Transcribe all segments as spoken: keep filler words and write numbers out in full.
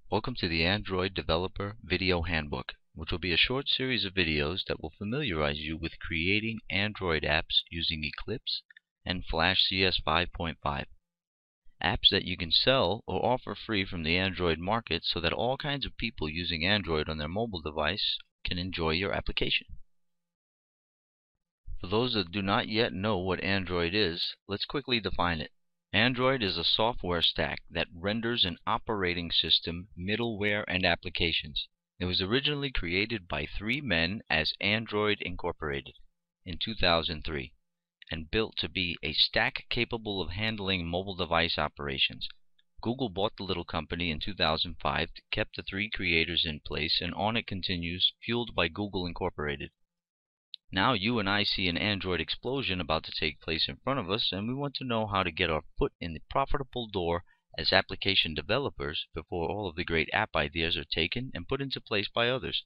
Welcome to the Android Developer Video Handbook, which will be a short series of videos that will familiarize you with creating Android apps using Eclipse and Flash C S five point five. Apps that you can sell or offer free from the Android market so that all kinds of people using Android on their mobile device can enjoy your application. For those that do not yet know what Android is, let's quickly define it. Android is a software stack that renders an operating system, middleware, and applications. It was originally created by three men as Android Incorporated in two thousand three and built to be a stack capable of handling mobile device operations. Google bought the little company in two thousand five, kept the three creators in place, and on it continues, fueled by Google Incorporated. Now you and I see an Android explosion about to take place in front of us, and we want to know how to get our foot in the profitable door as application developers before all of the great app ideas are taken and put into place by others.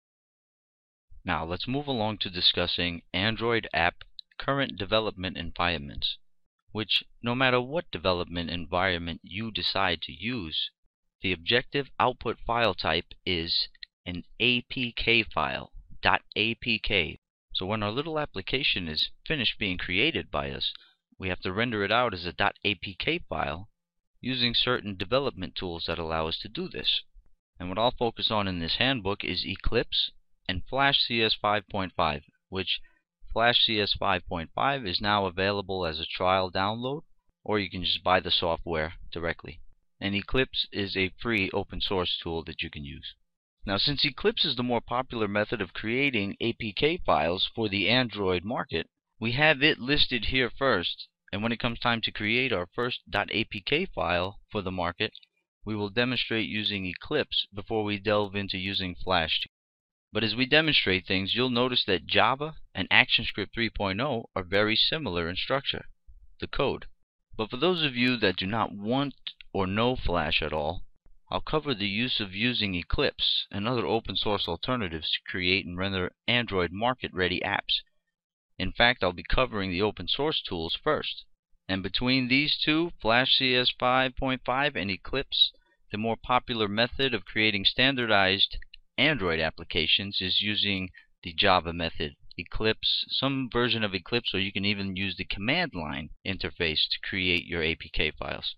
Now let's move along to discussing Android app current development environments, which, no matter what development environment you decide to use, the objective output file type is an A P K file, .apk. So when our little application is finished being created by us, we have to render it out as a .apk file using certain development tools that allow us to do this. And what I'll focus on in this handbook is Eclipse and Flash C S five point five, which Flash C S five point five is now available as a trial download, or you can just buy the software directly. And Eclipse is a free open source tool that you can use. Now, since Eclipse is the more popular method of creating A P K files for the Android market, we have it listed here first, and when it comes time to create our first .apk file for the market, we will demonstrate using Eclipse before we delve into using Flash. But as we demonstrate things, you'll notice that Java and ActionScript three point oh are very similar in structure, the code. But for those of you that do not want or know Flash at all, I'll cover the use of using Eclipse and other open source alternatives to create and render Android market-ready apps. In fact, I'll be covering the open source tools first. And between these two, Flash C S five point five and Eclipse, the more popular method of creating standardized Android applications is using the Java method, Eclipse, some version of Eclipse, or you can even use the command line interface to create your A P K files.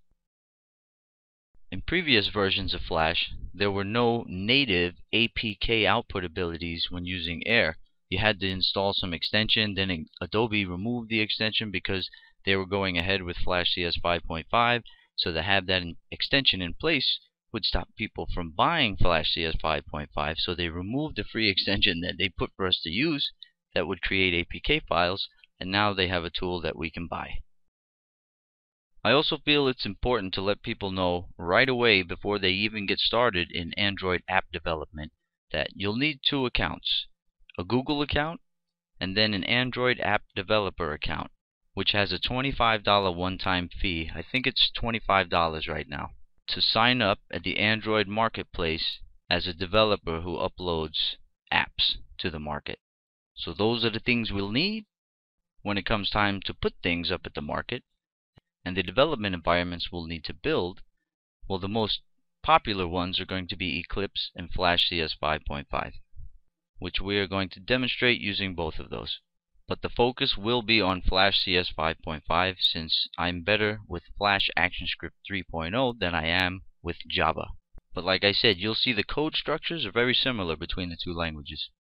In previous versions of Flash, there were no native A P K output abilities when using Air. You had to install some extension, then Adobe removed the extension because they were going ahead with Flash C S five point five, so to have that extension in place would stop people from buying Flash C S five point five, so they removed the free extension that they put for us to use that would create A P K files, and now they have a tool that we can buy. I also feel it's important to let people know right away before they even get started in Android app development that you'll need two accounts, a Google account and then an Android app developer account, which has a twenty-five dollar one-time fee. I think it's twenty-five dollars right now, to sign up at the Android marketplace as a developer who uploads apps to the market. So those are the things we'll need when it comes time to put things up at the market. And the development environments we'll need to build, well, the most popular ones are going to be Eclipse and Flash C S five point five, which we are going to demonstrate using both of those. But the focus will be on Flash C S five point five, since I'm better with Flash ActionScript three point oh than I am with Java. But like I said, you'll see the code structures are very similar between the two languages.